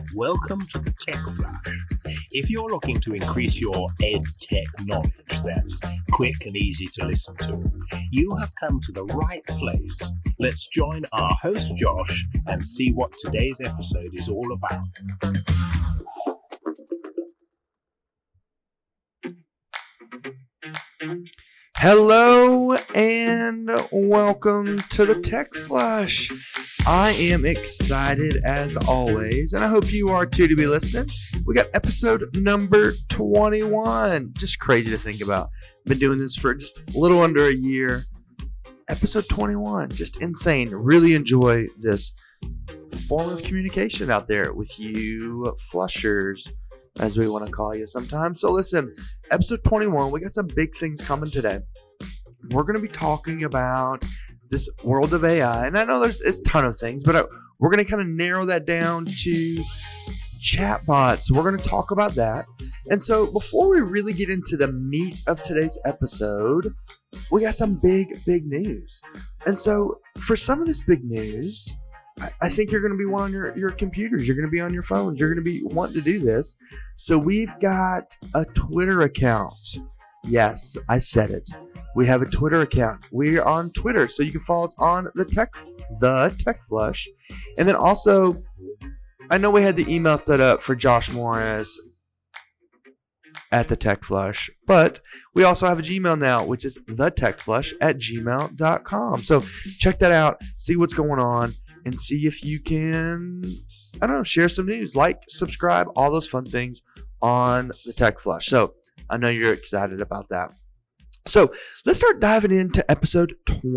Welcome to the Tech Flash. If you're looking to increase your ed tech knowledge that's quick and easy to listen to, you have come to the right place. Let's join our host Josh and see what today's episode is all about. Hello and welcome to the Tech Flash. I am excited as always, and I hope you are too to be listening. We got episode number 21. Just crazy to think about. Been doing this for just a little under a year. Episode 21, just insane. Really enjoy this form of communication out there with you flushers, as we want to call you sometimes. So listen, episode 21, we got some big things coming today. We're going to be talking about this world of AI. And I know it's a ton of things, but we're going to kind of narrow that down to chatbots. So we're going to talk about that. And so before we really get into the meat of today's episode, we got some big news. And so for some of this big news, I think you're going to be on your computers. You're going to be on your phones. You're going to be wanting to do this. So we've got a Twitter account. Yes, I said it. We have a Twitter account. We're on Twitter, so you can follow us on the Tech Flush. And then also, I know we had the email set up for Josh Morris at the Tech Flush, but we also have a Gmail now, which is thetechflush@gmail.com. So check that out, see what's going on, and see if you can, share some news, like, subscribe, all those fun things on the Tech Flush. So I know you're excited about that. So let's start diving into episode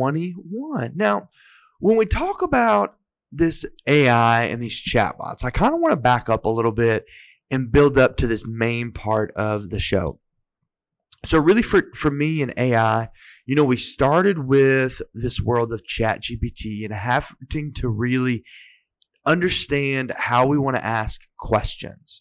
21. Now, when we talk about this AI and these chatbots, I kind of want to back up a little bit and build up to this main part of the show. So really for me and AI, we started with this world of ChatGPT and having to really understand how we want to ask questions.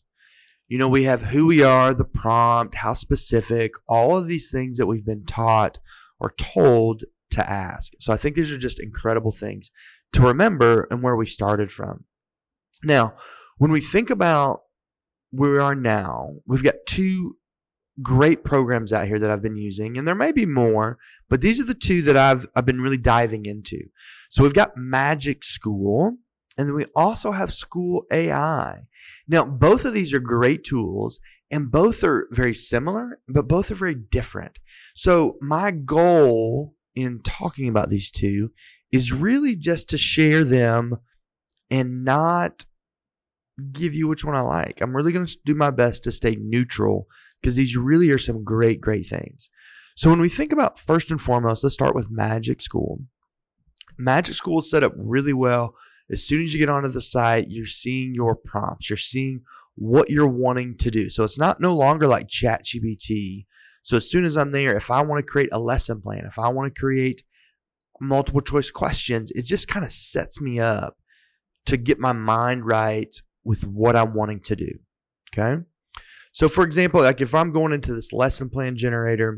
We have who we are, the prompt, how specific, all of these things that we've been taught or told to ask. So I think these are just incredible things to remember and where we started from. Now, when we think about where we are now, we've got two great programs out here that I've been using, and there may be more, but these are the two that I've been really diving into. So we've got Magic School, and then we also have School AI. Now, both of these are great tools, and both are very similar, but both are very different. So my goal in talking about these two is really just to share them and not give you which one I like. I'm really going to do my best to stay neutral because these really are some great things. So when we think about, first and foremost, let's start with Magic School. Magic School is set up really well. As soon as you get onto the site, you're seeing your prompts. You're seeing what you're wanting to do. So it's no longer like ChatGPT. So as soon as I'm there, if I want to create a lesson plan, if I want to create multiple choice questions, it just kind of sets me up to get my mind right with what I'm wanting to do. Okay? So for example, like if I'm going into this lesson plan generator,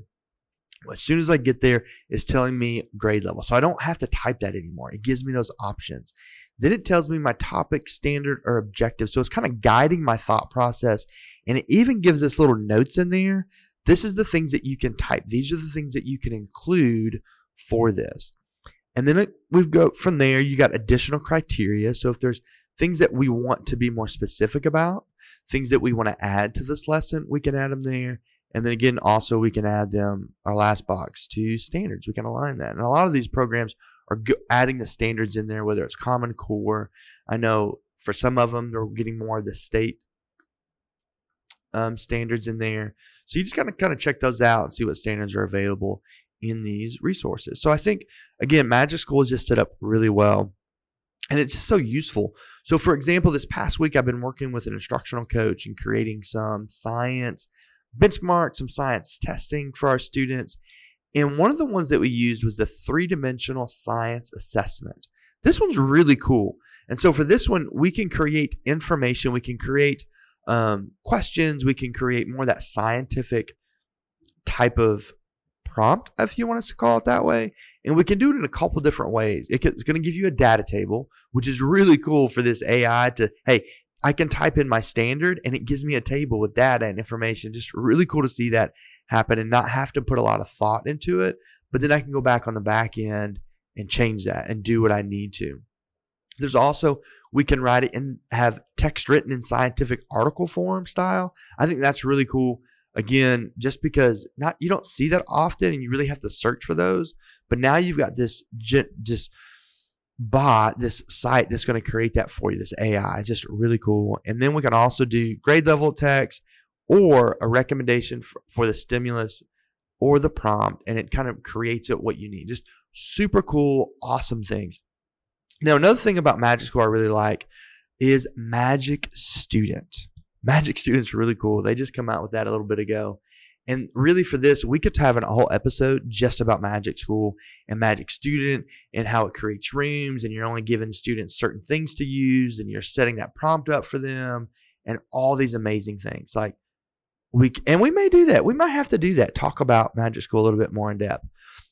as soon as I get there, it's telling me grade level. So I don't have to type that anymore. It gives me those options. Then it tells me my topic, standard, or objective. So it's kind of guiding my thought process. And it even gives us little notes in there. This is the things that you can type. These are the things that you can include for this. And then we go from there. You got additional criteria. So if there's things that we want to be more specific about, things that we want to add to this lesson, we can add them there. And then again, also we can add them, our last box, to standards. We can align that. And a lot of these programs are adding the standards in there, whether it's Common Core. I know for some of them, they're getting more of the state standards in there. So you just got to kind of check those out and see what standards are available in these resources. So I think, again, Magic School is just set up really well. And it's just so useful. So for example, this past week, I've been working with an instructional coach and creating some science benchmark, some science testing for our students. And one of the ones that we used was the 3-dimensional science assessment. This one's really cool. And so for this one, we can create information. We can create questions. We can create more of that scientific type of prompt, if you want us to call it that way. And we can do it in a couple different ways. It's going to give you a data table, which is really cool for this AI to, hey, I can type in my standard and it gives me a table with data and information. Just really cool to see that happen and not have to put a lot of thought into it. But then I can go back on the back end and change that and do what I need to. There's also, we can write it and have text written in scientific article form style. I think that's really cool. Again, just because you don't see that often and you really have to search for those. But now you've got this bot, this site that's going to create that for you, this AI. It's just really cool. And then we can also do grade level text or a recommendation for the stimulus or the prompt, and it kind of creates it what you need. Just super cool, awesome things. Now, another thing about Magic School I really like is Magic Student. Magic Student's really cool. They just come out with that a little bit ago. And really for this, we could have a whole episode just about Magic School and Magic Student and how it creates rooms, and you're only giving students certain things to use, and you're setting that prompt up for them and all these amazing things. Like we may do that. We might have to do that, talk about Magic School a little bit more in depth.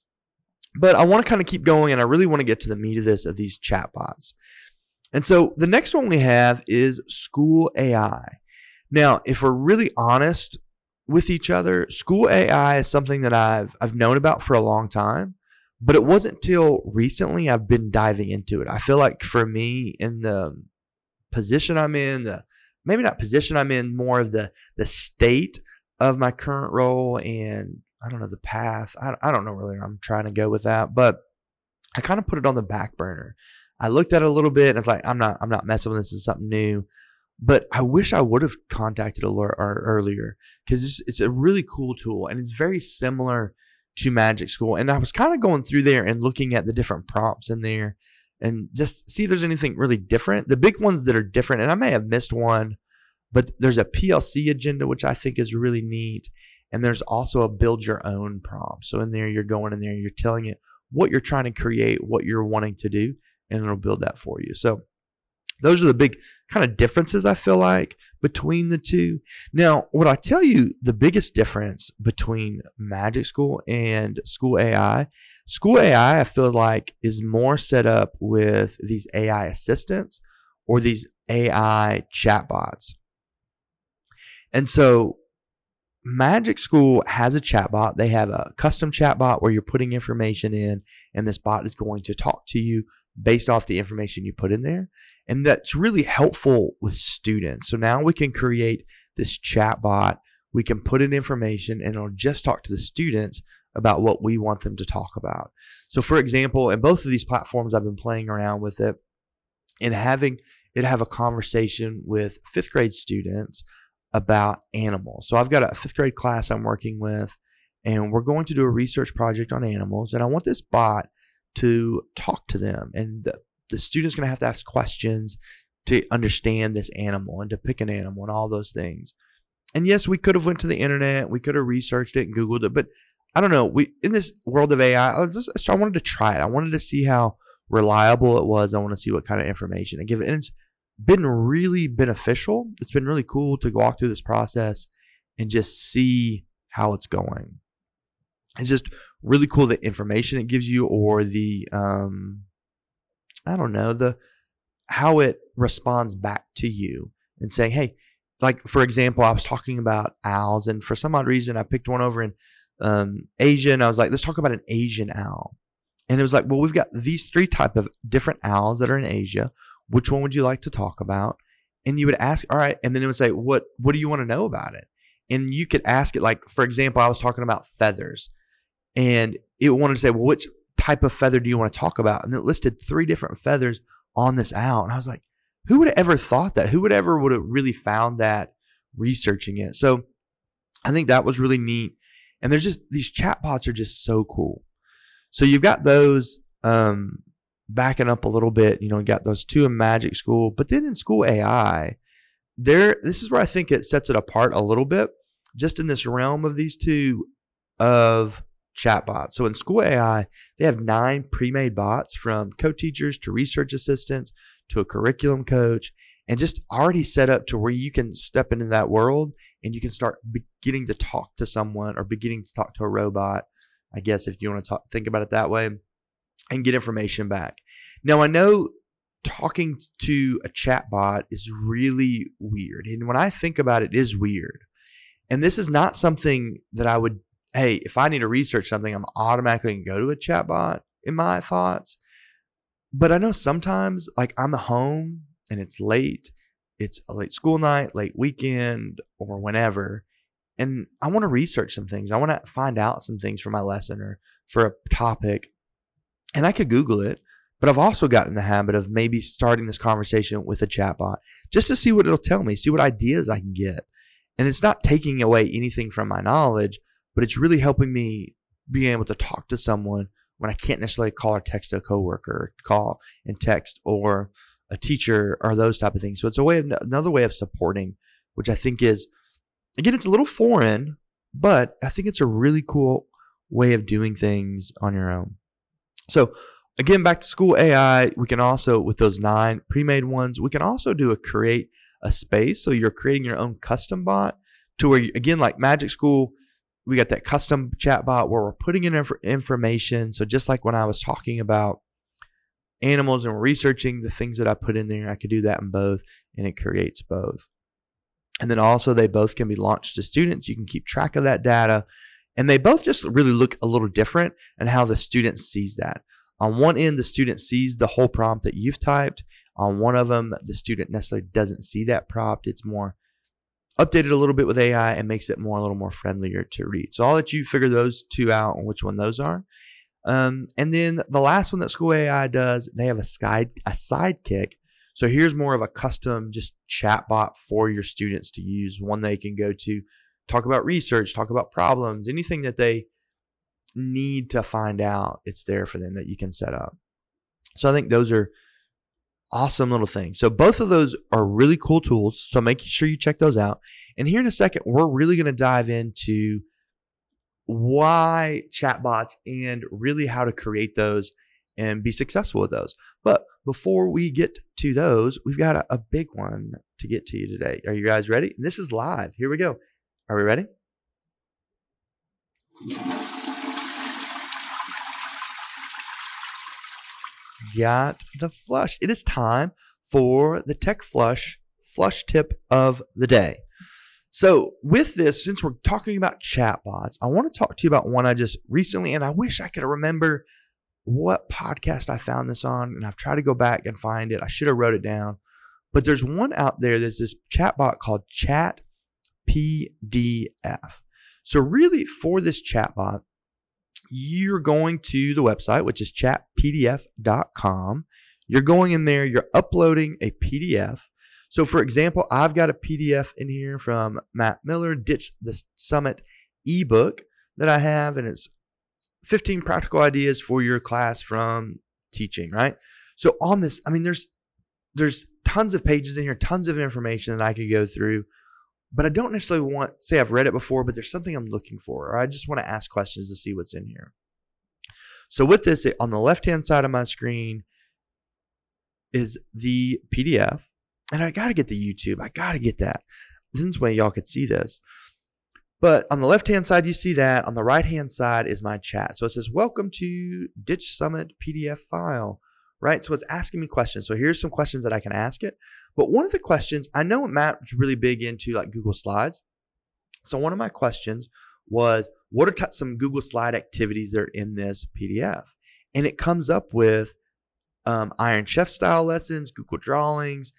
But I want to kind of keep going, and I really want to get to the meat of this, of these chatbots. And so the next one we have is School AI. Now, if we're really honest with each other, School AI is something that I've known about for a long time, but it wasn't till recently I've been diving into it. I feel like for me, in the position I'm in, maybe not position I'm in, more of the state of my current role, and I don't know, the path. I don't know really where I'm trying to go with that, but I kind of put it on the back burner. I looked at it a little bit and it's like, I'm not messing with this. This is something new. But I wish I would have contacted Alert earlier, because it's a really cool tool and it's very similar to Magic School. And I was kind of going through there and looking at the different prompts in there and just see if there's anything really different. The big ones that are different, and I may have missed one, but there's a PLC agenda, which I think is really neat. And there's also a build your own prompt. So in there, you're going in there, you're telling it what you're trying to create, what you're wanting to do, and it'll build that for you. So those are the big kind of differences I feel like between the two. Now, what I tell you, the biggest difference between Magic School and School AI I feel like is more set up with these AI assistants or these AI chatbots. And so Magic School has a chatbot. They have a custom chatbot where you're putting information in, and this bot is going to talk to you based off the information you put in there. And that's really helpful with students. So now we can create this chatbot. We can put in information, and it'll just talk to the students about what we want them to talk about. So for example, in both of these platforms, I've been playing around with it and having it have a conversation with 5th grade students about animals. So I've got a 5th grade class I'm working with, and we're going to do a research project on animals, and I want this bot to talk to them, and the student's going to have to ask questions to understand this animal and to pick an animal and all those things. And yes, we could have went to the internet, we could have researched it and Googled it, but I don't know. In this world of AI, I wanted to try it. I wanted to see how reliable it was. I want to see what kind of information it gives it. And it's been really beneficial. It's been really cool to walk through this process and just see how it's going. It's just really cool, the information it gives you, or the how it responds back to you and saying, hey, like for example, I was talking about owls, and for some odd reason I picked one over in Asia, and I was like, let's talk about an Asian owl. And it was like, well, we've got these 3 type of different owls that are in Asia. Which one would you like to talk about? And you would ask, all right, and then it would say, what do you want to know about it? And you could ask it, like, for example, I was talking about feathers, and it wanted to say, well, which type of feather do you want to talk about? And it listed 3 different feathers on this owl. And I was like, who would have ever thought that? Who would have really found that researching it? So I think that was really neat. And there's just, these chatbots are just so cool. So you've got those, backing up a little bit, you got those 2 in Magic School, but then in School AI, this is where I think it sets it apart a little bit, just in this realm of these 2 of chatbots. So in School AI, they have 9 pre-made bots, from co-teachers to research assistants to a curriculum coach, and just already set up to where you can step into that world and you can start beginning to talk to someone, or beginning to talk to a robot, I guess, if you want to think about it that way, and get information back. Now, I know talking to a chatbot is really weird. And when I think about it, it is weird. And this is not something that I would, hey, if I need to research something, I'm automatically going to go to a chatbot in my thoughts. But I know sometimes, like, I'm at home and it's late. It's a late school night, late weekend, or whenever. And I want to research some things. I want to find out some things for my lesson or for a topic. And I could Google it. But I've also gotten in the habit of maybe starting this conversation with a chatbot just to see what it'll tell me, see what ideas I can get. And it's not taking away anything from my knowledge, but it's really helping me be able to talk to someone when I can't necessarily call or text a coworker, call and text, or a teacher, or those type of things. So it's another way of supporting, which I think is, again, it's a little foreign, but I think it's a really cool way of doing things on your own. So again, back to school AI, we can also, with those 9 pre-made ones, we can also do create a space. So you're creating your own custom bot to where, again, like Magic School, we got that custom chat bot where we're putting in information. So just like when I was talking about animals and researching the things that I put in there, I could do that in both, and it creates both. And then also they both can be launched to students. You can keep track of that data, and they both just really look a little different in how the student sees that. On one end, the student sees the whole prompt that you've typed. On one of them, the student necessarily doesn't see that prompt. It's more updated a little bit with AI and makes it a little more friendlier to read. So I'll let you figure those 2 out on which one those are. And then the last one that School AI does, they have a sidekick. So here's more of a custom just chatbot for your students to use. One they can go to talk about research, talk about problems, anything that they need to find out, it's there for them that you can set up. So I think those are awesome little things. So both of those are really cool tools. So make sure you check those out. And here in a second, we're really going to dive into why chatbots and really how to create those and be successful with those. But before we get to those, we've got a big one to get to you today. Are you guys ready? This is live. Here we go. Are we ready? Got the flush. It is time for the Tech Flush tip of the day. So with this, since we're talking about chatbots, I want to talk to you about one I just recently, and I wish I could remember what podcast I found this on, and I've tried to go back and find it. I should have wrote it down. But there's one out there, there's this chatbot called ChatPDF. So really for this chatbot, you're going to the website, which is chatpdf.com. You're going in there, you're uploading a PDF. So for example, I've got a PDF in here from Matt Miller, Ditch the Summit ebook that I have, and it's 15 practical ideas for your class from teaching, right? So on this, I mean, there's tons of pages in here, tons of information that I could go through, but I don't necessarily say I've read it before, but there's something I'm looking for, or I just want to ask questions to see what's in here. So with this, on the left-hand side of my screen is the PDF, and I got to get the YouTube. I got to get that. This way y'all could see this. But on the left-hand side, you see that. On the right-hand side is my chat. So it says, welcome to Ditch Summit PDF file, right? So it's asking me questions. So here's some questions that I can ask it. But one of the questions, I know Matt's really big into like Google Slides. So one of my questions was, what are some Google Slide activities that are in this PDF? And it comes up with Iron Chef style lessons, Google Drawings,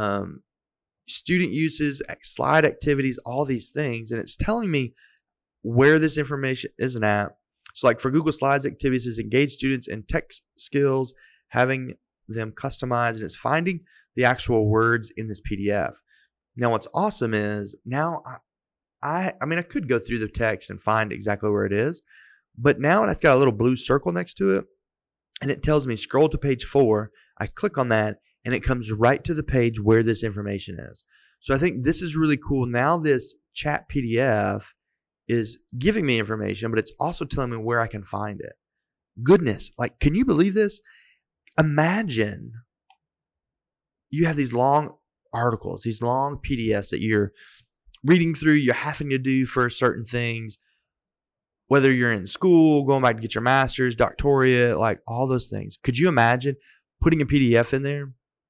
student uses, slide activities, all these things. And it's telling me where this information is at. So like for Google Slides activities is engage students in tech skills, having them customized, and it's finding the actual words in this PDF. Now what's awesome is now I mean, I could go through the text and find exactly where it is, but now it's got a little blue circle next to it, and it tells me scroll to page 4. I click on that, and it comes right to the page where this information is. So I think this is really cool. Now this chat PDF is giving me information, but it's also telling me where I can find it. Goodness, like, can you believe this? Imagine you have these long articles, these long PDFs that you're reading through, you're having to do for certain things, whether you're in school, going back to get your master's, doctorate, like all those things. Could you imagine putting a PDF in there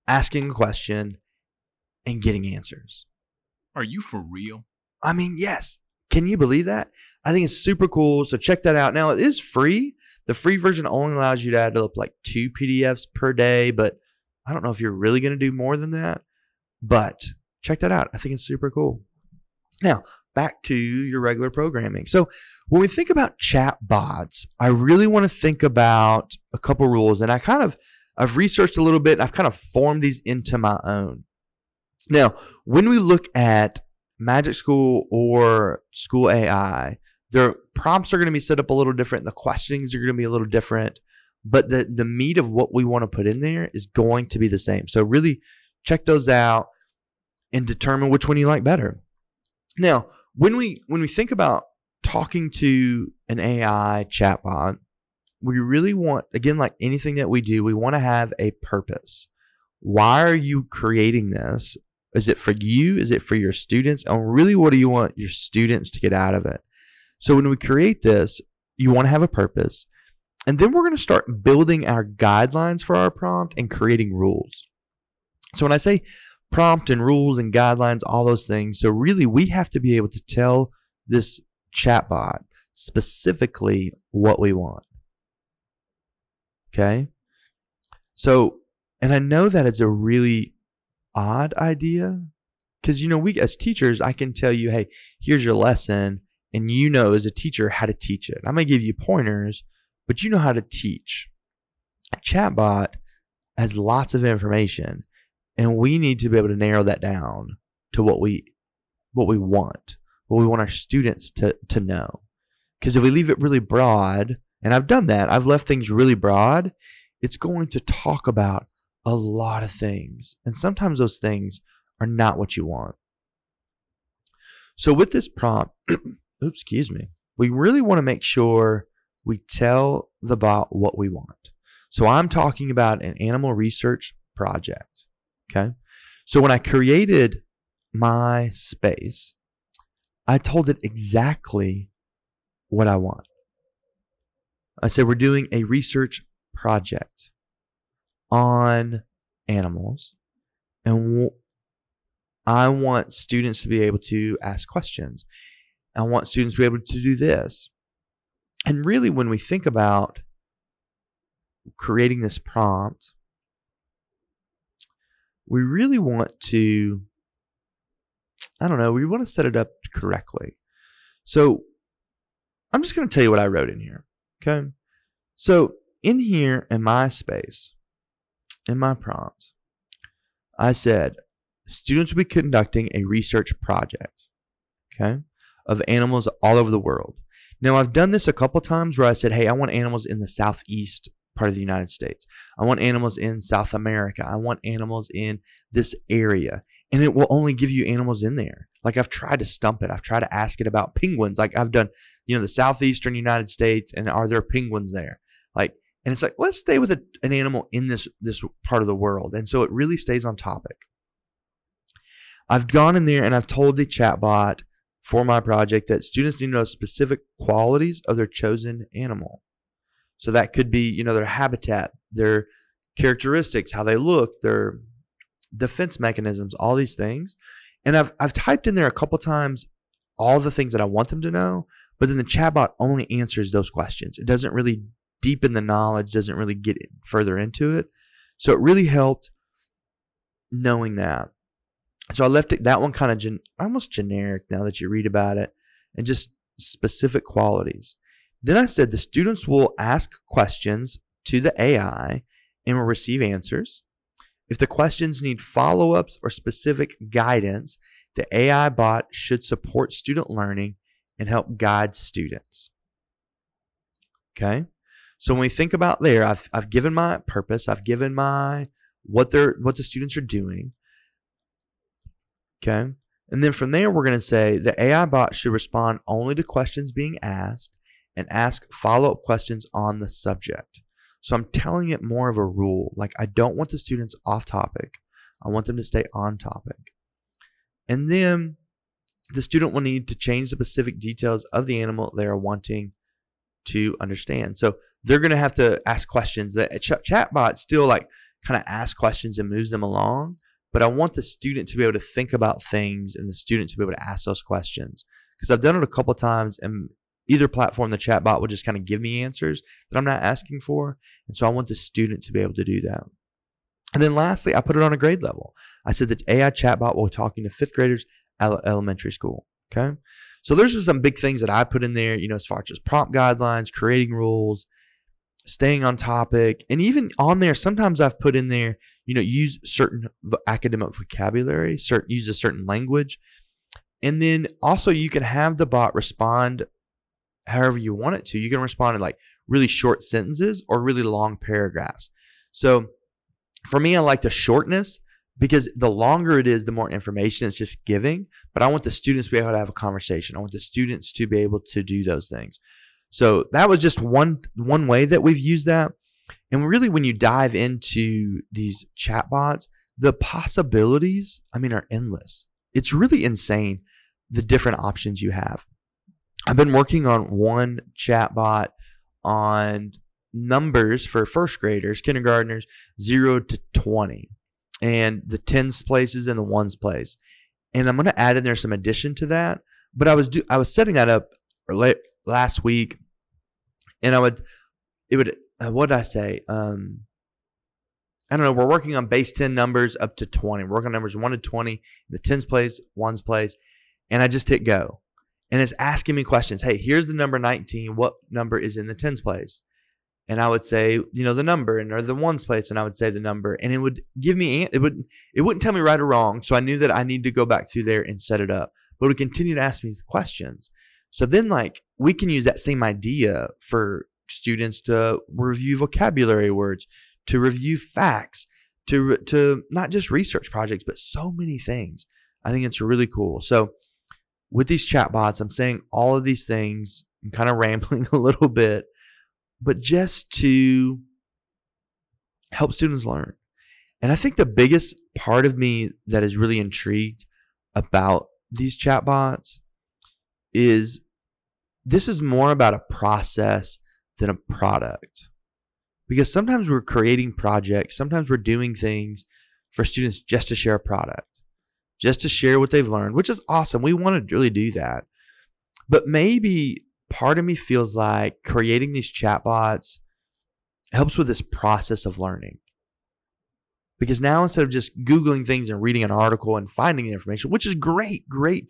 asking a question, and getting answers. Are you for real? I mean, yes. Can you believe that? I think it's super cool. So check that out. Now, it is free. The free version only allows you to add up like 2 PDFs per day, but I don't know if you're really going to do more than that. But check that out. I think it's super cool. Now, back to your regular programming. So when we think about chat bots, I really want to think about a couple rules. And I've researched a little bit. And I've kind of formed these into my own. Now, when we look at Magic School or School AI, their prompts are going to be set up a little different. The questionings are going to be a little different. But the meat of what we want to put in there is going to be the same. So really check those out and determine which one you like better. Now, when we think about talking to an AI chatbot, we really want, again, like anything that we do, we want to have a purpose. Why are you creating this? Is it for you? Is it for your students? And really, what do you want your students to get out of it? So when we create this, you want to have a purpose. And then we're going to start building our guidelines for our prompt and creating rules. So when I say prompt and rules and guidelines, all those things, so really we have to be able to tell this chatbot specifically what we want. Okay? So, and I know that it's a really odd idea because, we as teachers, I can tell you, hey, here's your lesson, and as a teacher how to teach it. I'm going to give you pointers, but you know how to teach. A chatbot has lots of information, and we need to be able to narrow that down to what we want, what we want our students to know. Because if we leave it really broad, and I've done that, I've left things really broad, it's going to talk about a lot of things. And sometimes those things are not what you want. So with this prompt, we really want to make sure we tell the bot what we want. So I'm talking about an animal research project. Okay. So when I created my space, I told it exactly what I want. I said, we're doing a research project on animals, and I want students to be able to ask questions. I want students to be able to do this. And really, when we think about creating this prompt, we really want to, we want to set it up correctly. So I'm just going to tell you what I wrote in here. Okay. So in here in my space, in my prompt, I said, students will be conducting a research project, okay, of animals all over the world. Now, I've done this a couple times where I said, hey, I want animals in the southeast part of the United States. I want animals in South America. I want animals in this area. And it will only give you animals in there. Like, I've tried to stump it. I've tried to ask it about penguins. Like, I've done, the southeastern United States, and are there penguins there? And it's like, let's stay with an animal in this part of the world. And so it really stays on topic. I've gone in there and I've told the chatbot for my project that students need to know specific qualities of their chosen animal. So that could be, their habitat, their characteristics, how they look, their defense mechanisms, all these things. And I've typed in there a couple times all the things that I want them to know, but then the chatbot only answers those questions. It doesn't really deepen the knowledge, doesn't really get further into it. So it really helped knowing that. So I left that one kind of almost generic now that you read about it, and just specific qualities. Then I said the students will ask questions to the AI and will receive answers. If the questions need follow-ups or specific guidance, the AI bot should support student learning and help guide students. Okay? So when we think about there, I've given my purpose, I've given my what the students are doing. Okay? And then from there, we're going to say the AI bot should respond only to questions being asked and ask follow-up questions on the subject. So I'm telling it more of a rule. Like, I don't want the students off topic. I want them to stay on topic. And then the student will need to change the specific details of the animal they are wanting to understand. So they're going to have to ask questions. The chatbot still kind of asks questions and moves them along. But I want the student to be able to think about things and the student to be able to ask those questions. Because I've done it a couple of times, and either platform, the chatbot will just kind of give me answers that I'm not asking for. And so I want the student to be able to do that. And then lastly, I put it on a grade level. I said that AI chatbot will be talking to fifth graders at elementary school. Okay. So there's just some big things that I put in there, as far as just prompt guidelines, creating rules, staying on topic. And even on there, sometimes I've put in there, use certain academic vocabulary, use a certain language. And then also you can have the bot respond however you want it to. You can respond in like really short sentences or really long paragraphs. So for me, I like the shortness because the longer it is, the more information it's just giving. But I want the students to be able to have a conversation. I want the students to be able to do those things. So that was just one way that we've used that. And really, when you dive into these chatbots, the possibilities, are endless. It's really insane, the different options you have. I've been working on one chatbot on numbers for first graders, kindergartners, 0 to 20, and the tens places and the ones place. And I'm going to add in there some addition to that. But I was setting that up last week, and what did I say? I don't know. We're working on base 10 numbers up to 20. We're working on numbers 1 to 20, the tens place, ones place, and I just hit go. And it's asking me questions. Hey, here's the number 19. What number is in the tens place? And I would say, the number, or the ones place, and I would say the number, and it would give me, it wouldn't tell me right or wrong. So I knew that I needed to go back through there and set it up. But it would continue to ask me the questions. So then, we can use that same idea for students to review vocabulary words, to review facts, to not just research projects, but so many things. I think it's really cool. So with these chatbots, I'm saying all of these things. I'm kind of rambling a little bit, but just to help students learn. And I think the biggest part of me that is really intrigued about these chatbots is this is more about a process than a product. Because sometimes we're creating projects, sometimes we're doing things for students just to share a product, just to share what they've learned, which is awesome. We want to really do that. But maybe part of me feels like creating these chatbots helps with this process of learning. Because now instead of just Googling things and reading an article and finding the information, which is great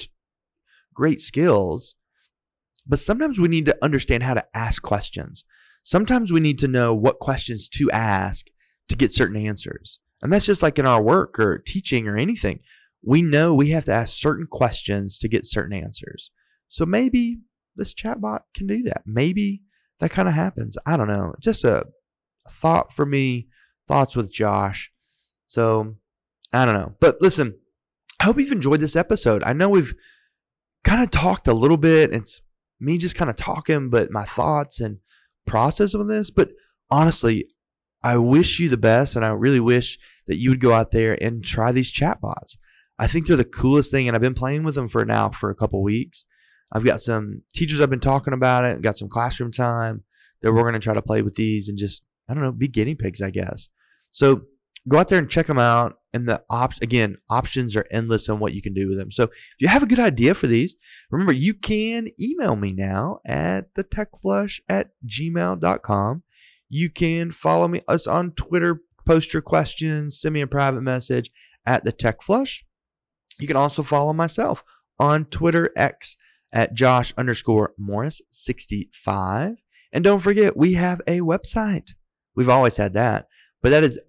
skills, but sometimes we need to understand how to ask questions. Sometimes we need to know what questions to ask to get certain answers. And that's just like in our work or teaching or anything. We know we have to ask certain questions to get certain answers. So maybe this chatbot can do that. Maybe that kind of happens. I don't know. Just a thought for me, thoughts with Josh. So I don't know. But listen, I hope you've enjoyed this episode. I know we've kind of talked a little bit. It's me just kind of talking, but my thoughts and process on this. But honestly, I wish you the best, and I really wish that you would go out there and try these chatbots. I think they're the coolest thing, and I've been playing with them for a couple weeks. I've got some teachers I've been talking about it, got some classroom time that we're going to try to play with these and just, be guinea pigs, I guess. So go out there and check them out. And the options are endless on what you can do with them. So if you have a good idea for these, remember, you can email me now at thetechflush@gmail.com. You can follow us on Twitter, post your questions, send me a private message at thetechflush. You can also follow myself on Twitter X at Josh_Morris65. And don't forget, we have a website. We've always had that. But that is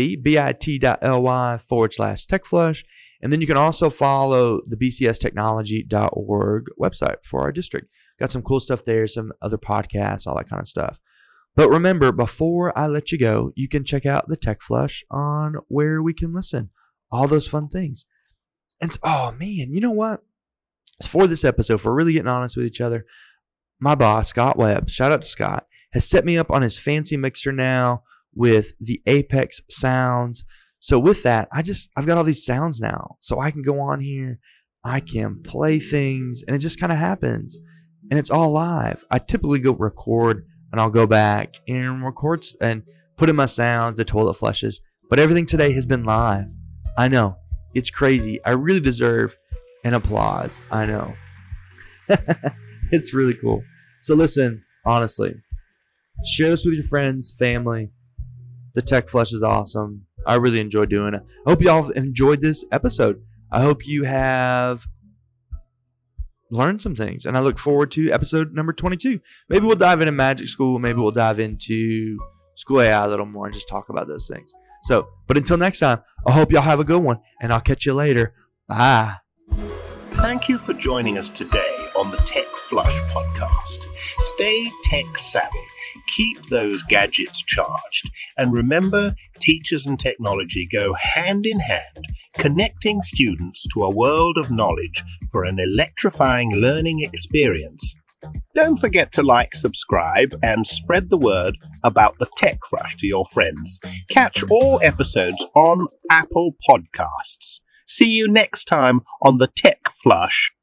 bit.ly/techflush. And then you can also follow the bcstechnology.org website for our district. Got some cool stuff there, some other podcasts, all that kind of stuff. But remember, before I let you go, you can check out the Tech Flush on where we can listen. All those fun things. And oh man, you know what? For this episode, if we're really getting honest with each other, my boss, Scott Webb, shout out to Scott, has set me up on his fancy mixer now with the Apex sounds. So with that, I've got all these sounds now. So I can go on here, I can play things, and it just kind of happens. And it's all live. I typically go record, and I'll go back and record and put in my sounds, the toilet flushes. But everything today has been live. I know. It's crazy. I really deserve an applause. I know. It's really cool. So listen, honestly, share this with your friends, family. The Tech Flush is awesome. I really enjoy doing it. I hope y'all have enjoyed this episode. I hope you have learned some things. And I look forward to episode number 22. Maybe we'll dive into Magic School. Maybe we'll dive into School AI a little more and just talk about those things. So, but until next time, I hope y'all have a good one. And I'll catch you later. Bye. Thank you for joining us today on the Tech Flush podcast. Stay tech savvy, keep those gadgets charged, and remember, teachers and technology go hand in hand, connecting students to a world of knowledge for an electrifying learning experience. Don't forget to like, subscribe, and spread the word about the Tech Flush to your friends. Catch all episodes on Apple Podcasts. See you next time on the Tech Flush